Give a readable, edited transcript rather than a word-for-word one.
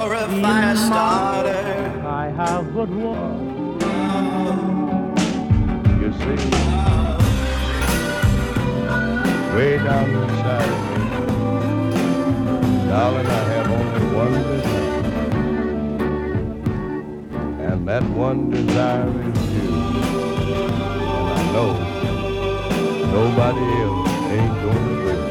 for a fire starter. I have but one. You see, way down inside of me, darling, I have only one desire, and that one desire is you. And I know nobody else ain't gonna do it.